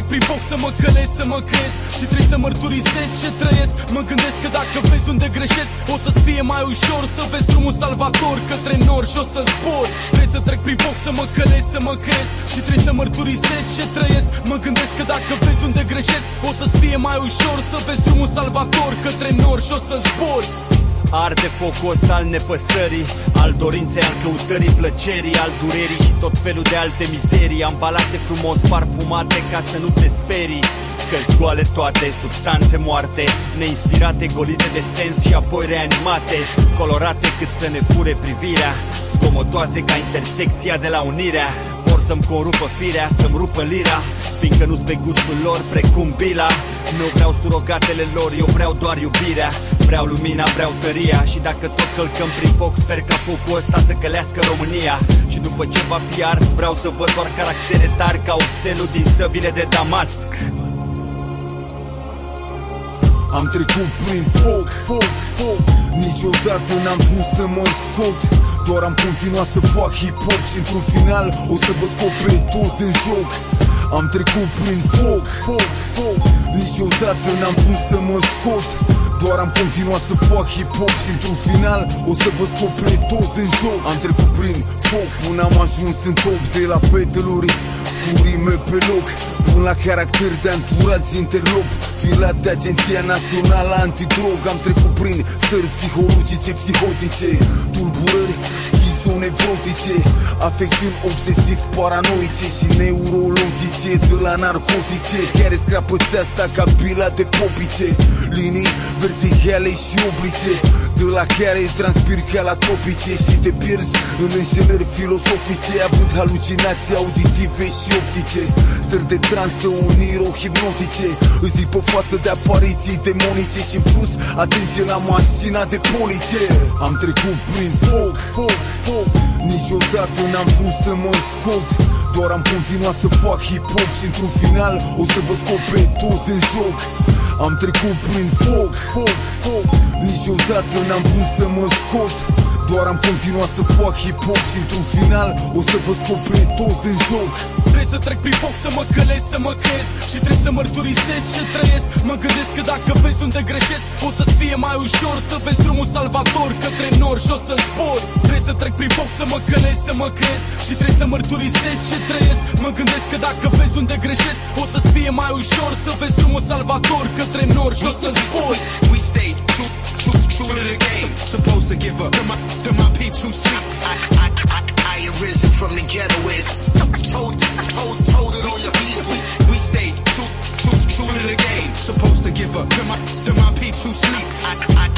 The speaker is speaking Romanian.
prin foc să mă călesc, să mă cresc și trebuie să mărturisesc ce trăiesc. Mă gândesc că dacă vezi unde greșesc, o să-ți fie mai ușor să vezi drumul salvator către nor și o să zbor. Trebuie să trec prin foc să mă călesc, să mă cresc și trebuie să mărturisesc ce trăiesc. Mă gândesc că dacă vezi unde greșesc, o să-ți fie mai ușor să vezi drumul salvator către nor și o să zbor. Arde focul ăsta al nepăsării, al dorinței, al căutării plăcerii, al durerii și tot felul de alte mizerii, ambalate frumos, parfumate ca să nu te sperii. Că-s goale toate, substanțe moarte, neinspirate, golite de sens și apoi reanimate, colorate cât să ne fure privirea, zgomotoase ca intersecția de la Unirea. Vor să-mi corupă firea, să-mi rupă lira, fiindcă nu-s pe gustul lor precum bila. Nu vreau surogatele lor, eu vreau doar iubirea. Vreau lumina, vreau tăria și dacă tot călcăm prin foc, sper ca focul ăsta să călească România. Și după ce va fi ars, vreau să văd doar caractere tari ca oțelul din săbile de Damasc. Am trecut prin foc, niciodată n-am vrut să mă scot. Doar am continuat să fac hip-hop și într-un final o să vă scot pe toți în joc. Am trecut prin foc, niciodată n-am vrut să mă scot. Doar am continuat să fac hip-hop și într-un final o să vă scot pe toți în joc. Am trecut prin foc până am ajuns în top, de la peteluri cu rime pe loc până la caracter de anturaj interlop, filat de Agenția Națională Antidrog. Am trecut prin stări psihologice, psihotice, tulburări nevrotice, afecțiuni obsesiv-paranoice și neurologice, de la narcotice care scrapă țeasta ca bila de popice, linii verticale și oblice, de la care transpiri ca la tropice și te pierzi în înșelări filosofice, având halucinații auditive și optice, stări de transă oniro-hipnotice. Îți zic pe față de apariții demonice și în plus atenție la mașina de poliție. Am trecut prin foc, niciodată n-am vrut să mă scot. Doar am continuat să fac hip-hop și într-un final o să vă scot pe toți în joc. Am trecut prin foc, niciodată n-am vrut să mă scot. Doar am continuat să fac hip-hop și într-un final o să vă scot pe toți în joc. Trebuie să trec prin foc să mă călesc, să mă cresc și trebuie să mărturisesc ce trăiesc. Mă gândesc că dacă vezi unde greșesc, o să-ți fie mai ușor să vezi drumul salvator către nor și o să zbor. Trebuie să trec prin foc să mă călesc, să mă cresc și trebuie să mărturisesc ce trăiesc. Mă gândesc că dacă vezi unde greșesc, o să-ți fie mai ușor să vezi drumul salvator către nor și o să zbor. We stay true to the game. Supposed to give up to my peeps who sleep. I arisen from the ghetto is told it on your people. We stay true to the game. Supposed to give up to my peeps who sleep.